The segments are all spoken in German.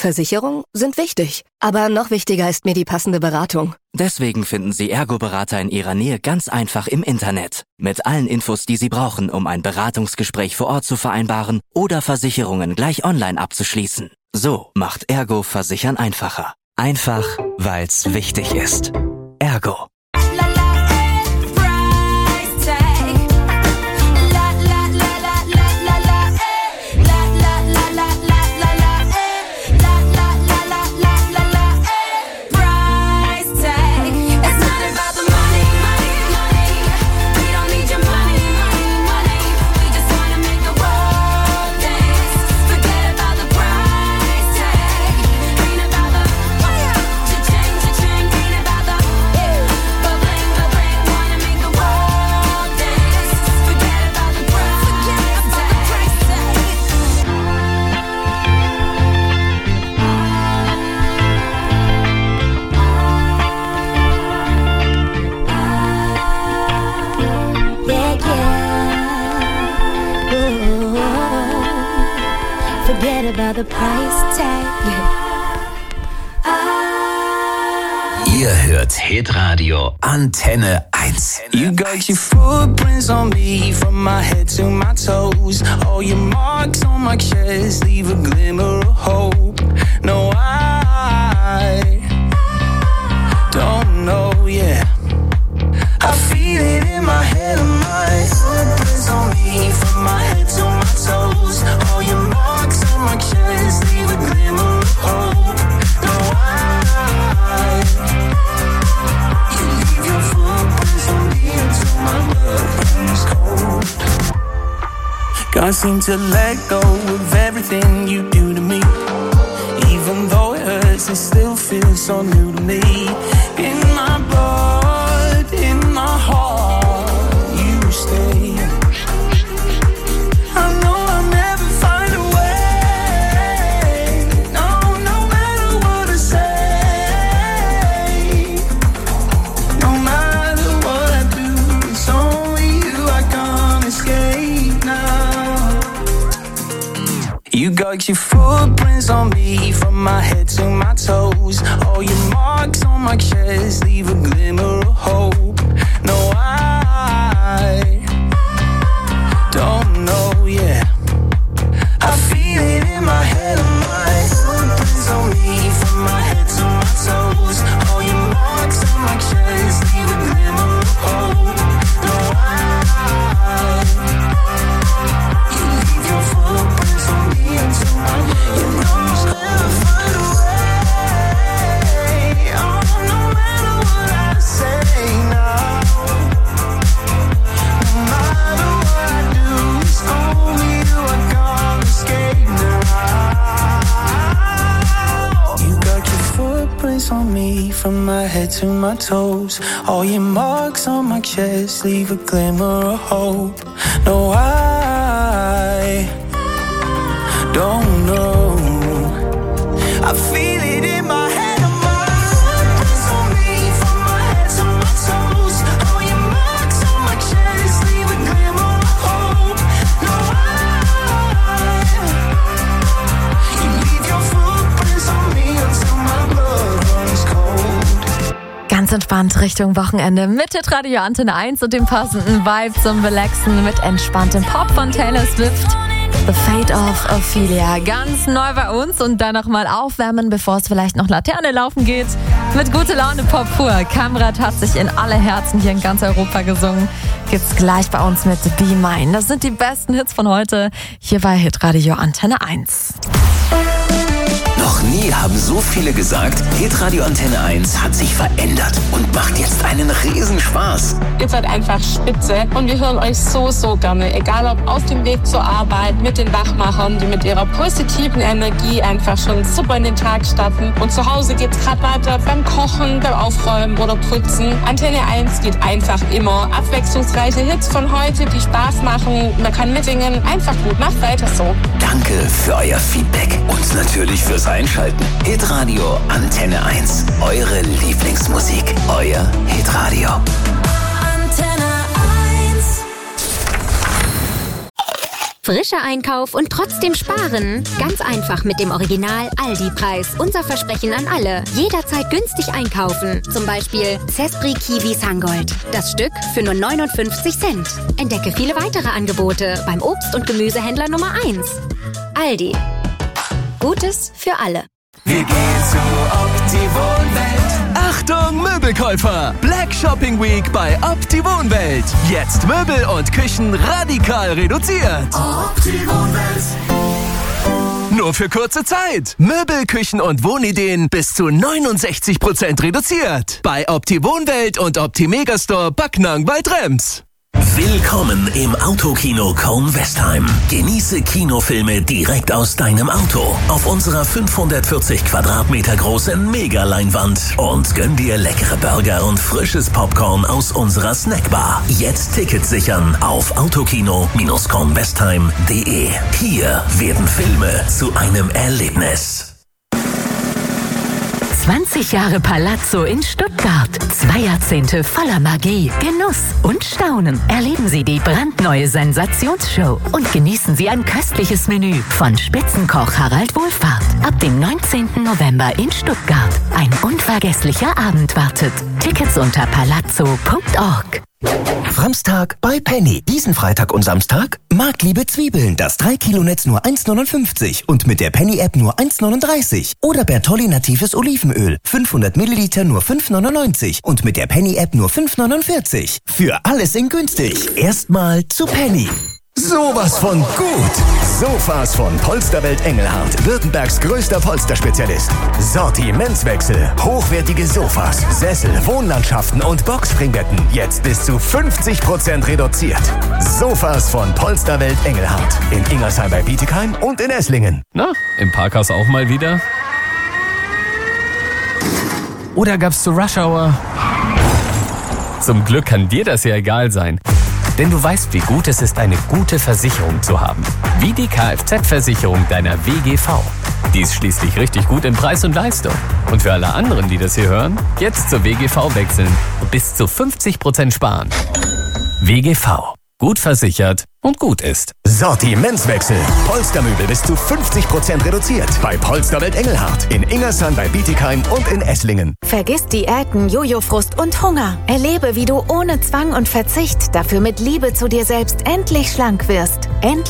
Versicherungen sind wichtig, aber noch wichtiger ist mir die passende Beratung. Deswegen finden Sie Ergo-Berater in Ihrer Nähe ganz einfach im Internet. Mit allen Infos, die Sie brauchen, um ein Beratungsgespräch vor Ort zu vereinbaren oder Versicherungen gleich online abzuschließen. So macht Ergo Versichern einfacher. Einfach, weil's wichtig ist. Ergo. About the price tag. Ihr hört Hitradio Antenne 1. You got your footprints on me from my head to my toes. All your marks on my chest leave a glimmer of hope. No, I don't know, yeah. I feel it in my head and my footprints on me from my head to my toes. All your marks on my chest leave a glimmer of hope. No, you leave your footprints on me until my blood runs cold. Can't seem to let go of everything you do to me. Even though it hurts, it still feels so new to me. In my blood, in my heart, you stay. I know I'll never find a way. No, no matter what I say. No matter what I do, it's only you I can't escape now. You got your footprints on me from my head to my toes. All your marks on my chest leave a glimmer of hope. No, I don't know, yeah. I feel it in my head and my footprints on me from my head to my toes. All your marks on my chest leave a glimmer of hope. No, you leave your footprints on me until my blood runs cold. Find a way, oh, no matter what I say now. No matter what I do, it's only you I can't escape now. You got your footprints on me from my head to my toes. All your marks on my chest leave a glimmer of hope. No, I don't know. I feel it in my head and my footprints on me from my head to my toes. All your marks on my chest leave a glimmer of hope. No, you leave your footprints on me until my blood runs cold. Ganz entspannt Richtung Wochenende mit Hitradio Antenne 1 und dem passenden Vibe zum Relaxen mit entspanntem Pop von Taylor Swift. The Fate of Ophelia. Ganz neu bei uns und dann nochmal aufwärmen, bevor es vielleicht noch Laterne laufen geht. Mit gute Laune Pop pur. Kamrat hat sich in alle Herzen hier in ganz Europa gesungen. Gibt's gleich bei uns mit Be Mine. Das sind die besten Hits von heute hier bei Hitradio Antenne 1. Noch nie haben so viele gesagt, Hitradio Antenne 1 hat sich verändert und macht jetzt einen Riesenspaß. Ihr seid einfach spitze und wir hören euch so, so gerne. Egal ob auf dem Weg zur Arbeit, mit den Wachmachern, die mit ihrer positiven Energie einfach schon super in den Tag starten. Und zu Hause geht's gerade weiter beim Kochen, beim Aufräumen oder Putzen. Antenne 1 geht einfach immer. Abwechslungsreiche Hits von heute, die Spaß machen. Man kann mitsingen. Einfach gut. Macht weiter so. Danke für euer Feedback und natürlich fürs Einschalten. Hitradio Antenne 1. Eure Lieblingsmusik. Euer Hitradio. Antenne 1. Frischer Einkauf und trotzdem sparen? Ganz einfach mit dem Original Aldi-Preis. Unser Versprechen an alle. Jederzeit günstig einkaufen. Zum Beispiel Zespri Kiwi Sangold. Das Stück für nur 59 Cent. Entdecke viele weitere Angebote beim Obst- und Gemüsehändler Nummer 1. Aldi. Gutes für alle. Wir gehen zu Opti-Wohnwelt. Achtung Möbelkäufer! Black Shopping Week bei Opti-Wohnwelt. Jetzt Möbel und Küchen radikal reduziert. Opti-Wohnwelt. Nur für kurze Zeit. Möbel, Küchen und Wohnideen bis zu 69% reduziert. Bei Opti-Wohnwelt und Opti-Megastore Backnang bei Trems. Willkommen im Autokino Köln-Westheim. Genieße Kinofilme direkt aus deinem Auto auf unserer 540 Quadratmeter großen Mega-Leinwand und gönn dir leckere Burger und frisches Popcorn aus unserer Snackbar. Jetzt Tickets sichern auf autokino-köln-westheim.de. Hier werden Filme zu einem Erlebnis. 20 Jahre Palazzo in Stuttgart. 2 Jahrzehnte voller Magie, Genuss und Staunen. Erleben Sie die brandneue Sensationsshow und genießen Sie ein köstliches Menü von Spitzenkoch Harald Wohlfahrt. Ab dem 19. November in Stuttgart. Ein unvergesslicher Abend wartet. Tickets unter palazzo.org. Samstag bei Penny. Diesen Freitag und Samstag Marktliebe Zwiebeln. Das 3-Kilo-Netz nur 1,59 und mit der Penny-App nur 1,39. Oder Bertolli natives Olivenöl. 500 Milliliter nur 5,99 und mit der Penny-App nur 5,49. Für alles in günstig. Erstmal zu Penny. Sowas von gut! Sofas von Polsterwelt Engelhardt, Württembergs größter Polsterspezialist. Sortimentswechsel, hochwertige Sofas, Sessel, Wohnlandschaften und Boxspringbetten. Jetzt bis zu 50% reduziert. Sofas von Polsterwelt Engelhardt. In Ingersheim bei Bietigheim und in Esslingen. Na, im Parkhaus auch mal wieder? Oder gab's zur Rush Hour? Zum Glück kann dir das ja egal sein. Denn du weißt, wie gut es ist, eine gute Versicherung zu haben. Wie die Kfz-Versicherung deiner WGV. Die ist schließlich richtig gut in Preis und Leistung. Und für alle anderen, die das hier hören, jetzt zur WGV wechseln und bis zu 50% sparen. WGV. Gut versichert und gut ist. Sortimentswechsel. Polstermöbel bis zu 50% reduziert. Bei Polsterwelt Engelhardt. In Ingersheim bei Bietigheim und in Esslingen. Vergiss Diäten, Jojo-Frust und Hunger. Erlebe, wie du ohne Zwang und Verzicht dafür mit Liebe zu dir selbst endlich schlank wirst.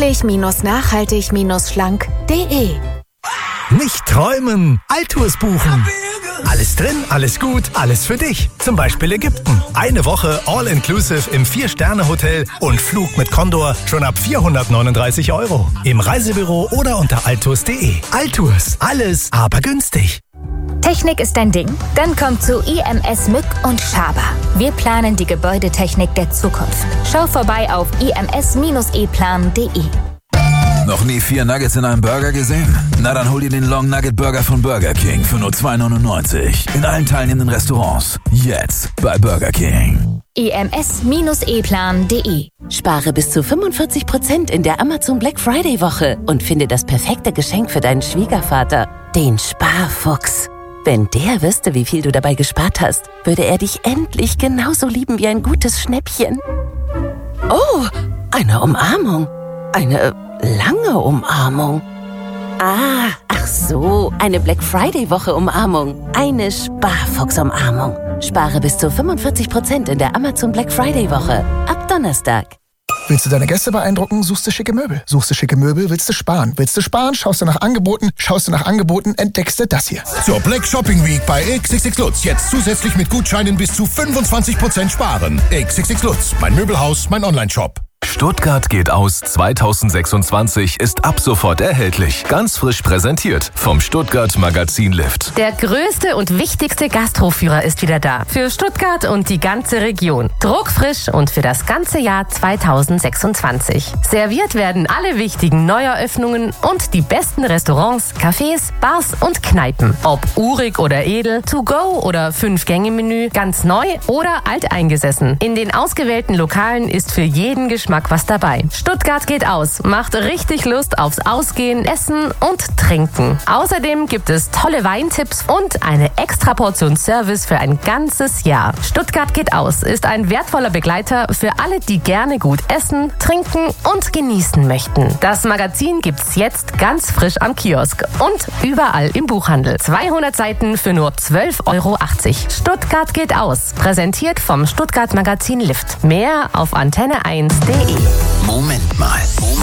Endlich-nachhaltig-schlank.de. Nicht träumen, Altours buchen. Alles drin, alles gut, alles für dich. Zum Beispiel Ägypten. Eine Woche All-Inclusive im 4-Sterne-Hotel und Flug mit Condor schon ab 439 €. Im Reisebüro oder unter altours.de. Altours, alles, aber günstig. Technik ist dein Ding? Dann komm zu IMS Mück und Schaber. Wir planen die Gebäudetechnik der Zukunft. Schau vorbei auf ims-eplan.de. Noch nie 4 Nuggets in einem Burger gesehen? Na dann hol dir den Long Nugget Burger von Burger King für nur 2,99. In allen teilnehmenden Restaurants. Jetzt bei Burger King. ims-eplan.de. Spare bis zu 45% in der Amazon Black Friday Woche und finde das perfekte Geschenk für deinen Schwiegervater, den Sparfuchs. Wenn der wüsste, wie viel du dabei gespart hast, würde er dich endlich genauso lieben wie ein gutes Schnäppchen. Oh, eine Umarmung. Eine lange Umarmung. Ach so, eine Black Friday Woche Umarmung. Eine Sparfuchs-Umarmung. Spare bis zu 45% in der Amazon Black Friday Woche. Ab Donnerstag. Willst du deine Gäste beeindrucken, suchst du schicke Möbel. Suchst du schicke Möbel, willst du sparen. Willst du sparen, schaust du nach Angeboten. Schaust du nach Angeboten, entdeckst du das hier. Zur Black Shopping Week bei XXX Lutz. Jetzt zusätzlich mit Gutscheinen bis zu 25% sparen. XXX Lutz, mein Möbelhaus, mein Onlineshop. Stuttgart geht aus 2026 ist ab sofort erhältlich. Ganz frisch präsentiert vom Stuttgart Magazin Lift. Der größte und wichtigste Gastroführer ist wieder da. Für Stuttgart und die ganze Region. Druckfrisch und für das ganze Jahr 2026. Serviert werden alle wichtigen Neueröffnungen und die besten Restaurants, Cafés, Bars und Kneipen. Ob urig oder edel, to go oder 5-Gänge-Menü, ganz neu oder alteingesessen. In den ausgewählten Lokalen ist für jeden Geschmack Geschmack was dabei. Stuttgart geht aus, macht richtig Lust aufs Ausgehen, Essen und Trinken. Außerdem gibt es tolle Weintipps und eine extra Portion Service für ein ganzes Jahr. Stuttgart geht aus ist ein wertvoller Begleiter für alle, die gerne gut essen, trinken und genießen möchten. Das Magazin gibt's jetzt ganz frisch am Kiosk und überall im Buchhandel. 200 Seiten für nur 12,80 €. Stuttgart geht aus. Präsentiert vom Stuttgart Magazin Lift. Mehr auf antenne1.de. Moment mal.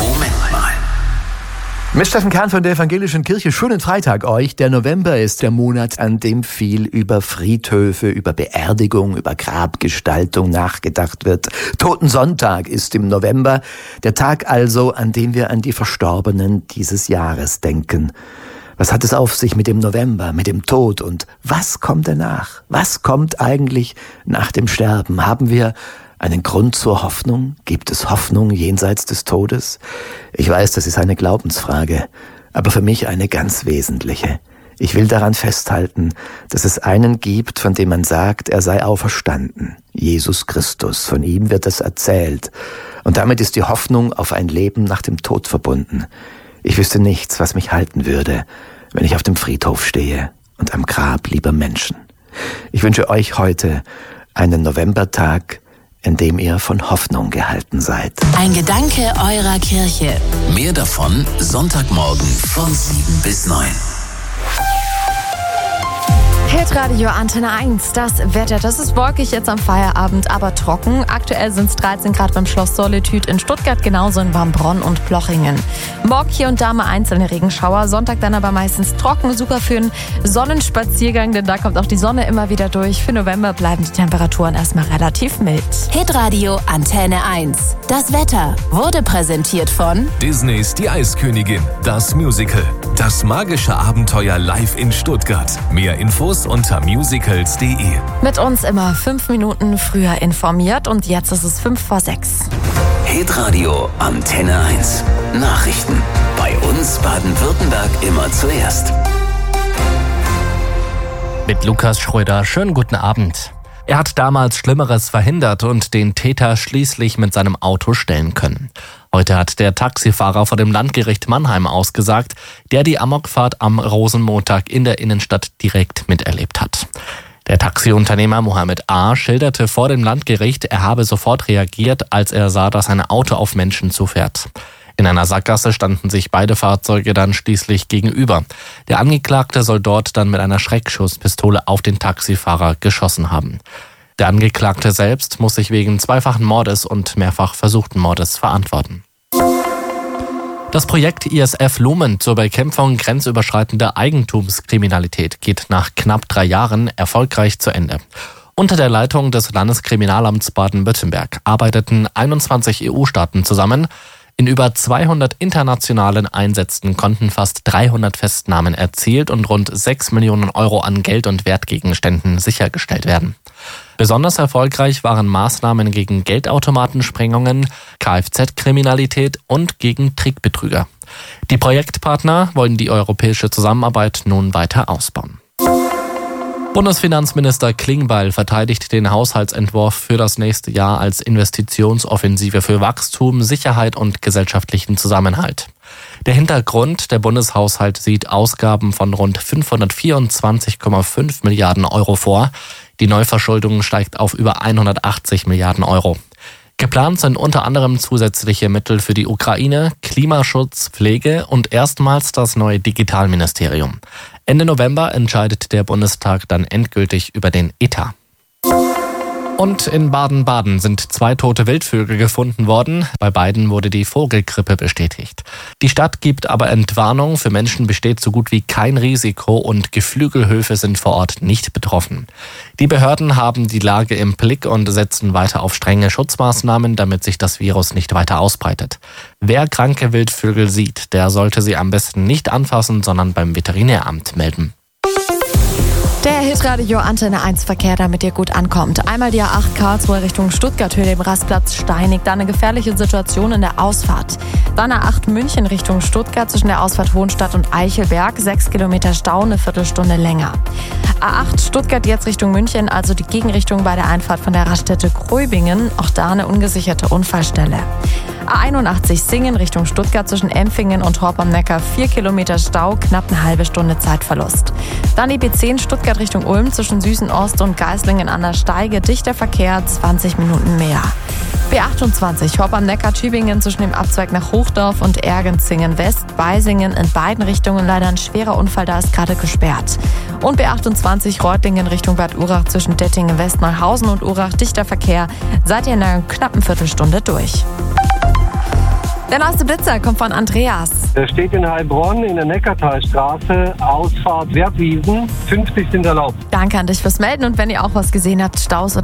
Mit Steffen Kahn von der Evangelischen Kirche. Schönen Freitag euch. Der November ist der Monat, an dem viel über Friedhöfe, über Beerdigung, über Grabgestaltung nachgedacht wird. Totensonntag ist im November. Der Tag also, an dem wir an die Verstorbenen dieses Jahres denken. Was hat es auf sich mit dem November, mit dem Tod und was kommt danach? Was kommt eigentlich nach dem Sterben? Haben wir einen Grund zur Hoffnung? Gibt es Hoffnung jenseits des Todes? Ich weiß, das ist eine Glaubensfrage, aber für mich eine ganz wesentliche. Ich will daran festhalten, dass es einen gibt, von dem man sagt, er sei auferstanden. Jesus Christus, von ihm wird es erzählt. Und damit ist die Hoffnung auf ein Leben nach dem Tod verbunden. Ich wüsste nichts, was mich halten würde, wenn ich auf dem Friedhof stehe und am Grab lieber Menschen. Ich wünsche euch heute einen Novembertag, in dem ihr von Hoffnung gehalten seid. Ein Gedanke eurer Kirche. Mehr davon Sonntagmorgen von 7 bis 9. Hitradio Antenne 1, das Wetter, das ist wolkig jetzt am Feierabend, aber trocken. Aktuell sind es 13 Grad beim Schloss Solitude in Stuttgart, genauso in Wambronn und Plochingen. Morgen hier und da mal einzelne Regenschauer, Sonntag dann aber meistens trocken, super für einen Sonnenspaziergang, denn da kommt auch die Sonne immer wieder durch. Für November bleiben die Temperaturen erstmal relativ mild. Hitradio Antenne 1, das Wetter wurde präsentiert von Disneys Die Eiskönigin, das Musical. Das magische Abenteuer live in Stuttgart. Mehr Infos unter musicals.de. Mit uns immer 5 Minuten früher informiert und jetzt ist es 5:06. Hitradio Antenne 1. Nachrichten. Bei uns Baden-Württemberg immer zuerst. Mit Lukas Schröder, schönen guten Abend. Er hat damals Schlimmeres verhindert und den Täter schließlich mit seinem Auto stellen können. Heute hat der Taxifahrer vor dem Landgericht Mannheim ausgesagt, der die Amokfahrt am Rosenmontag in der Innenstadt direkt miterlebt hat. Der Taxiunternehmer Mohammed A. schilderte vor dem Landgericht, er habe sofort reagiert, als er sah, dass ein Auto auf Menschen zufährt. In einer Sackgasse standen sich beide Fahrzeuge dann schließlich gegenüber. Der Angeklagte soll dort dann mit einer Schreckschusspistole auf den Taxifahrer geschossen haben. Der Angeklagte selbst muss sich wegen zweifachen Mordes und mehrfach versuchten Mordes verantworten. Das Projekt ISF Lumen zur Bekämpfung grenzüberschreitender Eigentumskriminalität geht nach knapp 3 Jahren erfolgreich zu Ende. Unter der Leitung des Landeskriminalamts Baden-Württemberg arbeiteten 21 EU-Staaten zusammen. In über 200 internationalen Einsätzen konnten fast 300 Festnahmen erzielt und rund 6 Millionen Euro an Geld- und Wertgegenständen sichergestellt werden. Besonders erfolgreich waren Maßnahmen gegen Geldautomatensprengungen, Kfz-Kriminalität und gegen Trickbetrüger. Die Projektpartner wollen die europäische Zusammenarbeit nun weiter ausbauen. Bundesfinanzminister Klingbeil verteidigt den Haushaltsentwurf für das nächste Jahr als Investitionsoffensive für Wachstum, Sicherheit und gesellschaftlichen Zusammenhalt. Der Hintergrund, der Bundeshaushalt sieht Ausgaben von rund 524,5 Milliarden Euro vor. Die Neuverschuldung steigt auf über 180 Milliarden Euro. Geplant sind unter anderem zusätzliche Mittel für die Ukraine, Klimaschutz, Pflege und erstmals das neue Digitalministerium. Ende November entscheidet der Bundestag dann endgültig über den Etat. Und in Baden-Baden sind 2 tote Wildvögel gefunden worden. Bei beiden wurde die Vogelgrippe bestätigt. Die Stadt gibt aber Entwarnung. Für Menschen besteht so gut wie kein Risiko und Geflügelhöfe sind vor Ort nicht betroffen. Die Behörden haben die Lage im Blick und setzen weiter auf strenge Schutzmaßnahmen, damit sich das Virus nicht weiter ausbreitet. Wer kranke Wildvögel sieht, der sollte sie am besten nicht anfassen, sondern beim Veterinäramt melden. Der Hitradio Antenne 1 Verkehr, damit ihr gut ankommt. Einmal die A8 Karlsruhe Richtung Stuttgart, Höhe dem Rastplatz Steinig. Da eine gefährliche Situation in der Ausfahrt. Dann A8 München Richtung Stuttgart zwischen der Ausfahrt Hohenstadt und Eichelberg. 6 Kilometer Stau, eine Viertelstunde länger. A8 Stuttgart jetzt Richtung München, also die Gegenrichtung bei der Einfahrt von der Raststätte Gröbingen. Auch da eine ungesicherte Unfallstelle. A81 Singen Richtung Stuttgart zwischen Empfingen und Horb am Neckar. 4 Kilometer Stau, knapp eine halbe Stunde Zeitverlust. Dann die B10 Stuttgart Richtung Ulm zwischen Süßenost und Geislingen an der Steige. Dichter Verkehr, 20 Minuten mehr. B28 Horb am Neckar Tübingen zwischen dem Abzweig nach Hochdorf und Ergenzingen West. Beisingen in beiden Richtungen leider ein schwerer Unfall, da ist gerade gesperrt. Und B28 Reutlingen Richtung Bad Urach zwischen Dettingen West, Neuhausen und Urach. Dichter Verkehr, seid ihr in einer knappen Viertelstunde durch. Der neueste Blitzer kommt von Andreas. Der steht in Heilbronn in der Neckartalstraße, Ausfahrt Wertwiesen. 50 sind erlaubt. Danke an dich fürs Melden und wenn ihr auch was gesehen habt, Staus oder